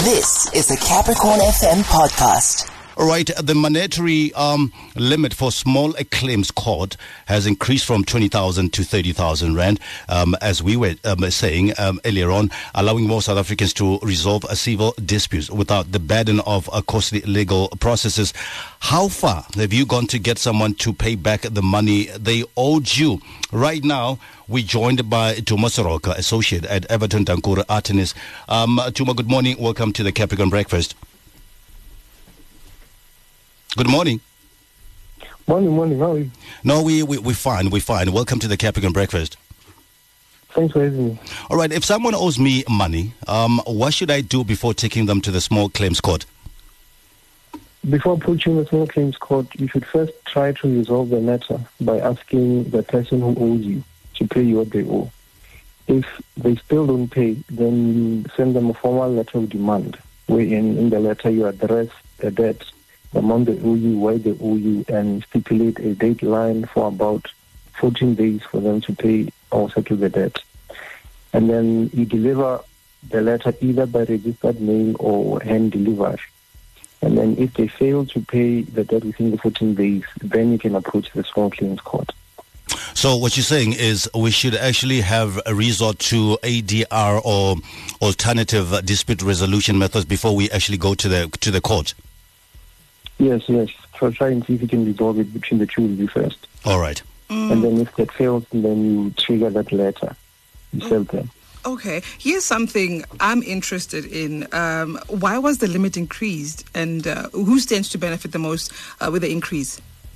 This is the Capricorn FM podcast. All right, the monetary limit for small claims court has increased from 20,000 to 30,000 rand, as we were saying earlier on, allowing more South Africans to resolve civil disputes without the burden of costly legal processes. How far have you gone to get someone to pay back the money they owed you? Right now, we're joined by Tuma Soroka, associate at Everton Dankura Artenis. Tuma, good morning. Welcome to the Capricorn Breakfast. Good morning. Morning. How are you? No, we're fine. We're fine. Welcome to the Capricorn Breakfast. Thanks for having me. All right. If someone owes me money, what should I do before taking them to the small claims court? Before approaching the small claims court, you should first try to resolve the matter by asking the person who owes you to pay you what they owe. If they still don't pay, then you send them a formal letter of demand, wherein in the letter you address the debt, the amount they owe you, why they owe you, and stipulate a deadline for about 14 days for them to pay or settle the debt. And then you deliver the letter either by registered mail or hand delivery. And then if they fail to pay the debt within the 14 days, then you can approach the small claims court. So what you're saying is we should actually have a resort to ADR or alternative dispute resolution methods before we actually go to the court? Yes. So try and see if you can resolve it between the two of you first. All right. And then if that fails, then you trigger that letter. You sell them. Okay. Here's something I'm interested in. Why was the limit increased, and who stands to benefit the most with the increase?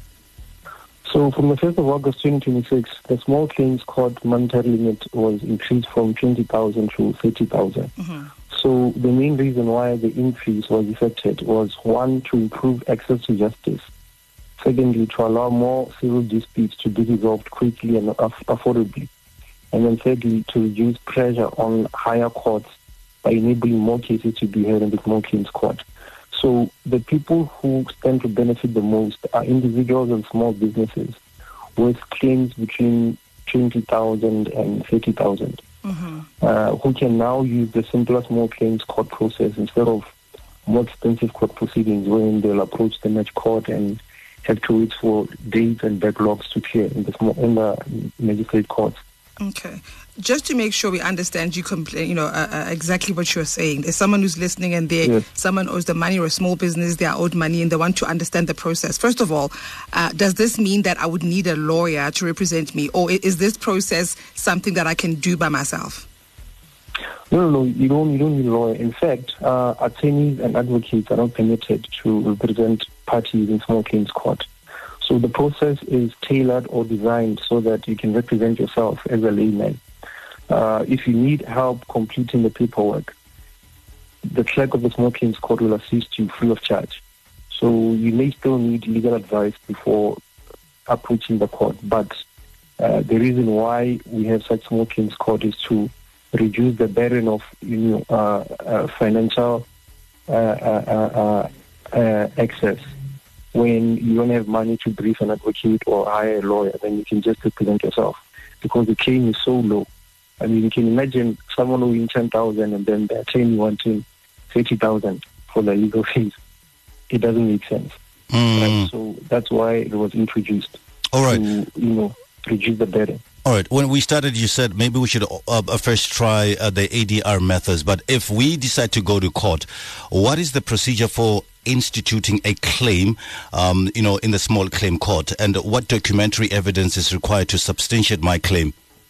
So from the 1st of August 2026, the small claims court monetary limit was increased from 20,000 to 30,000. Mm-hmm. So the main reason why the increase was effected was, one, to improve access to justice. Secondly, to allow more civil disputes to be resolved quickly and affordably. And then thirdly, to reduce pressure on higher courts by enabling more cases to be heard in the small claims court. So the people who stand to benefit the most are individuals and small businesses with claims between 20,000 and 30,000. Mm-hmm. Who can now use the simpler small claims court process instead of more expensive court proceedings, wherein they'll approach the match court and have to wait for dates and backlogs to clear in the magistrate courts. Okay. Just to make sure we understand exactly what you're saying. There's someone who's listening and someone owes the money, or a small business, they are owed money and they want to understand the process. First of all, does this mean that I would need a lawyer to represent me, or is this process something that I can do by myself? No, you don't need a lawyer. In fact, attorneys and advocates are not permitted to represent parties in small claims court. So the process is tailored or designed so that you can represent yourself as a layman. If you need help completing the paperwork, the clerk of the small claims court will assist you free of charge. So you may still need legal advice before approaching the court, but the reason why we have such small claims court is to reduce the burden of financial access. When you don't have money to brief an advocate or hire a lawyer, then you can just represent yourself because the claim is so low. I mean, you can imagine someone owing 10,000 and then the attorney wanting 30,000 for the legal fees. It doesn't make sense. Right? So that's why it was introduced. All right. To, reduce the burden. All right. When we started, you said maybe we should first try the ADR methods. But if we decide to go to court, what is the procedure for instituting a claim, in the small claim court? And what documentary evidence is required to substantiate my claim?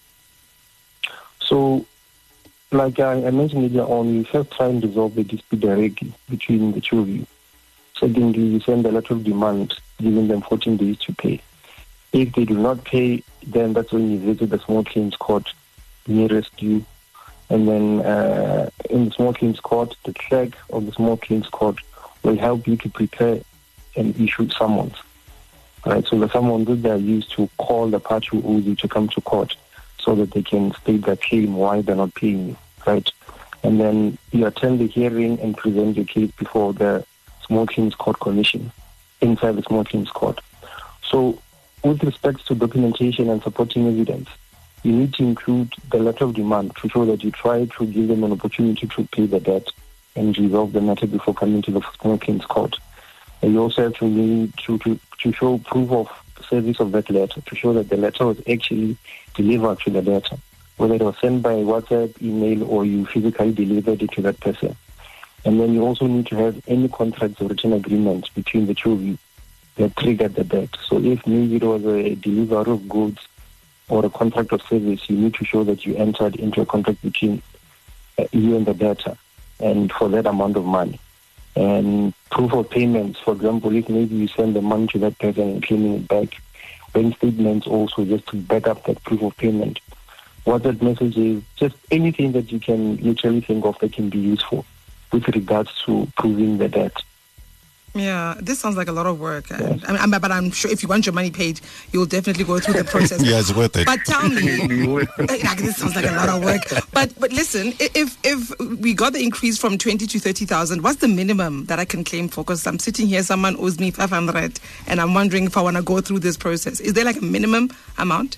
So, like I mentioned earlier on, you first try and resolve the dispute directly between the two of you. Secondly, you send a letter of demand, giving them 14 days to pay. If they do not pay, then that's when you visit the small claims court nearest you. And then in the small claims court, the clerk of the small claims court will help you to prepare and issue summons. Right? So the summons that they are used to call the party who owes you to come to court so that they can state their claim, why they're not paying you. Right? And then you attend the hearing and present your case before the small claims court commission inside the small claims court. So with respect to documentation and supporting evidence, you need to include the letter of demand to show that you try to give them an opportunity to pay the debt. and resolve the matter before coming to the Small Claims Court. And you also have to need to show proof of service of that letter, to show that the letter was actually delivered to the debtor, whether it was sent by WhatsApp, email, or you physically delivered it to that person. And then you also need to have any contracts or written agreements between the two of you that triggered the debt. So if maybe it was a delivery of goods or a contract of service, you need to show that you entered into a contract between you and the debtor, and for that amount of money. And proof of payments, for example, if maybe you send the money to that person and claiming it back, bank statements also, just to back up that proof of payment. What that message is, just anything that you can literally think of that can be useful with regards to proving the debt. Yeah, this sounds like a lot of work. And, yes. But I'm sure if you want your money paid, you'll definitely go through the process. Yeah, it's worth it. But tell me, this sounds like a lot of work. But listen, if we got the increase from 20 to 30,000, what's the minimum that I can claim for? Because I'm sitting here, someone owes me 500, and I'm wondering if I want to go through this process. Is there like a minimum amount?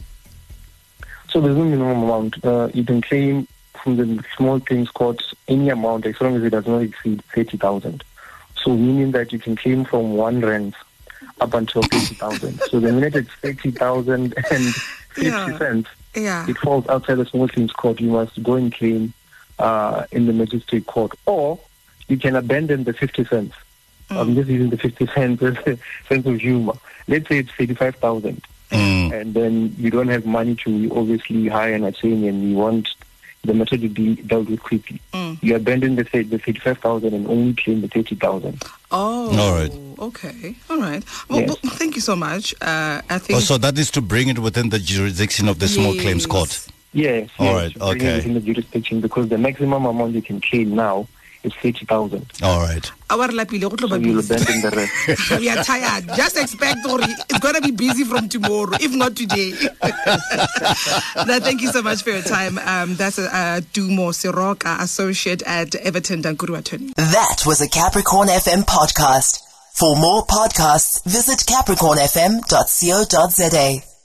So there's no minimum amount. You can claim from the Small Claims Court any amount as long as it does not exceed 30,000. So meaning that you can claim from R1 up until 30,000. So the minute it's 30,000 and 50 cents, it falls outside the Small Claims Court. You must go and claim in the magistrate court, or you can abandon the 50 cents. I'm just using the 50 cents as a sense of humor. Let's say it's 35,000, and then you don't have money to obviously hire an attorney, and you want the matter to be dealt with quickly. You abandon the 35,000 and only claim the 30,000. Oh, all right. Okay, all right. Well, yes. Well, thank you so much. I think. So that is to bring it within the jurisdiction of the Small Claims Court. Yes. All right. Okay. Bring it within the jurisdiction, because the maximum amount you can claim now is 30,000. All right. So you'll abandon the rest. We are tired. Just expect it's going to be busy from tomorrow, if not today. Now, thank you so much for your time. That's Dumo Siroka, associate at Everton Dankuru Attorney. That was a Capricorn FM podcast. For more podcasts, visit capricornfm.co.za.